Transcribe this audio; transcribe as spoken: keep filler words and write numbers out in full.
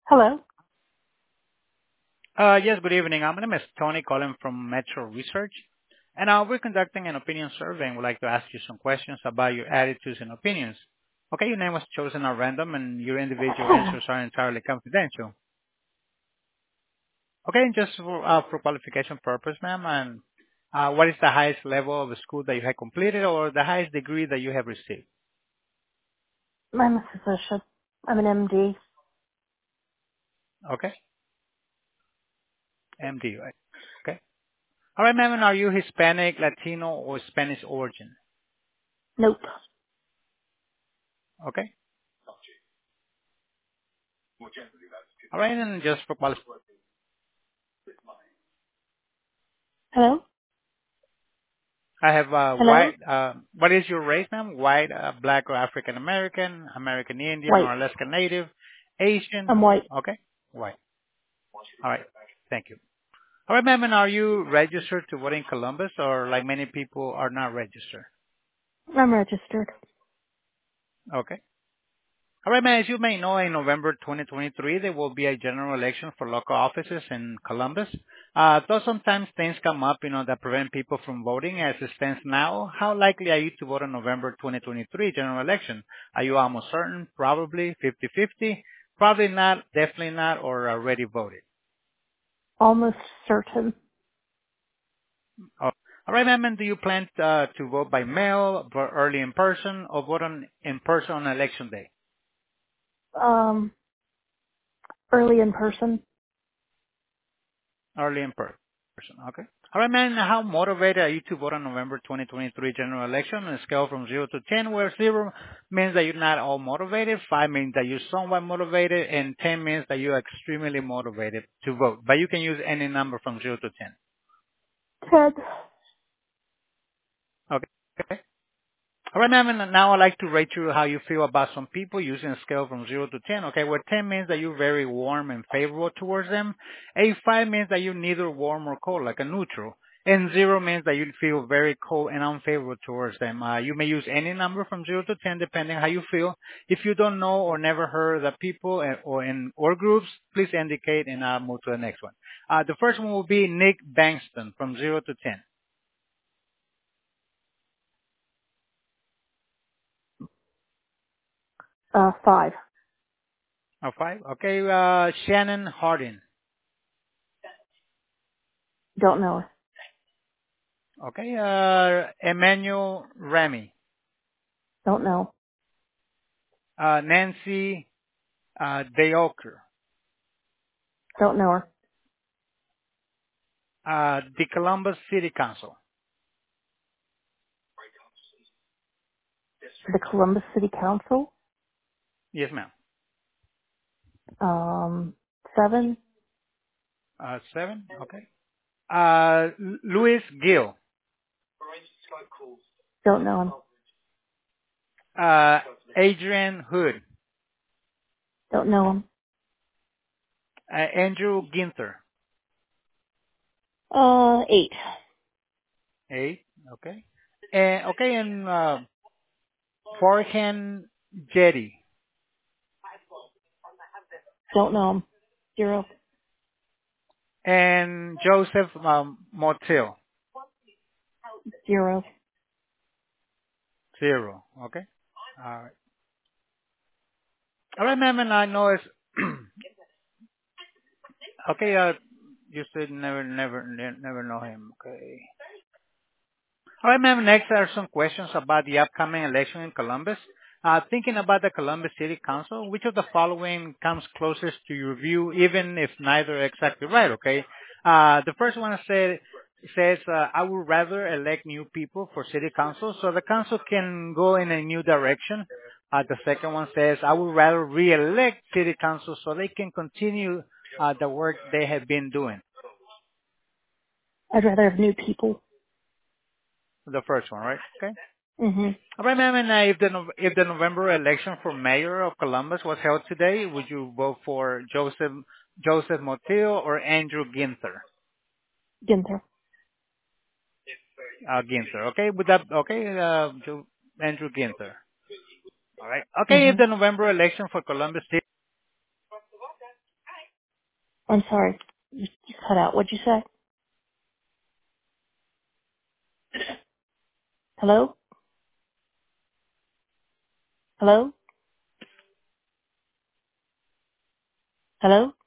Hello. Uh Yes, good evening. Uh, My name is Tony calling from Metro Research, and uh we're conducting an opinion survey and would like to ask you some questions about your attitudes and opinions. Okay, your name was chosen at random, and your individual answers are entirely confidential. Okay, and just for uh, for qualification purpose, ma'am, and uh what is the highest level of school that you have completed or the highest degree that you have received? I'm a physician. I'm an M D. Okay, M D, right? Okay. All right, ma'am, and are you Hispanic, Latino, or Spanish origin? Nope. Okay. All right, and just for qualification. Hello? I have uh, Hello? white. Uh, what is your race, ma'am? White, uh, black, or African American, American Indian, White. or Alaska Native, Asian? I'm white. Okay, white. All right. Thank you. All right, ma'am. And are you registered to vote in Columbus, or like many people are not registered? I'm registered. Okay. All right, man. As you may know, in November twenty twenty-three, there will be a general election for local offices in Columbus. Uh, though sometimes things come up, you know, that prevent people from voting as it stands now, how likely are you to vote on November twenty twenty-three general election? Are you almost certain? Probably fifty-fifty? Probably not, definitely not, or already voted? Almost certain. Oh, all right, ma'am. And do you plan uh, to vote by mail, vote early in person, or vote on in person on election day? Um, early in person. Early in person. Okay. All right, man. How motivated are you to vote on November twenty twenty-three general election on a scale from zero to ten, where zero means that you're not all motivated, five means that you're somewhat motivated, and ten means that you're extremely motivated to vote. But you can use any number from zero to ten. Ted. Okay. All right, ma'am, and now I'd like to rate you how you feel about some people using a scale from zero to ten. Okay, where ten means that you're very warm and favorable towards them. A five means that you're neither warm or cold, like a neutral. And zero means that you feel very cold and unfavorable towards them. Uh, you may use any number from zero to ten depending how you feel. If you don't know or never heard the people uh, or in or groups, please indicate and I'll move to the next one. Uh, the first one will be Nick Bankston from zero to ten. Uh, five. A five. Okay, uh, Shannon Hardin. Don't know. Okay, uh, Emmanuel Remy, Don't know. uh, Nancy uh, Deoker, Don't know her. uh, the Columbus City Council. The Columbus City Council. Yes, ma'am. Um, seven. Uh, seven. Okay. Uh, L- Louis Gill, Don't know him. uh, Adrian Hood, Don't know him. uh, Andrew Ginther. Uh, eight. Eight. Okay. And okay, and uh, Forhan Jetty Don't know him. Zero. and Joseph um, Motil. Zero. Zero. Okay. All right. All right, ma'am, and I know it's okay. Uh, you said never, never, ne- never know him. Okay. All right, ma'am. Next are some questions about the upcoming election in Columbus. Uh, thinking about the Columbus City Council, which of the following comes closest to your view, even if neither are exactly right? Okay. Uh, the first one said says uh, I would rather elect new people for city council so the council can go in a new direction. Uh, the second one says I would rather re-elect city council so they can continue uh, the work they have been doing. I'd rather have new people. The first one, right? Okay. Mhm. All right, ma'am. And uh, if the Nov- if the November election for mayor of Columbus was held today, would you vote for Joseph Joseph Motil or Andrew Ginther? Ginther. Uh, Ginther. Okay. Would that okay? Uh, Jo- Andrew Ginther. All right. Okay. If Mhm. the November election for Columbus City I'm sorry. You you cut out. What'd you say? Hello? Hello? Hello?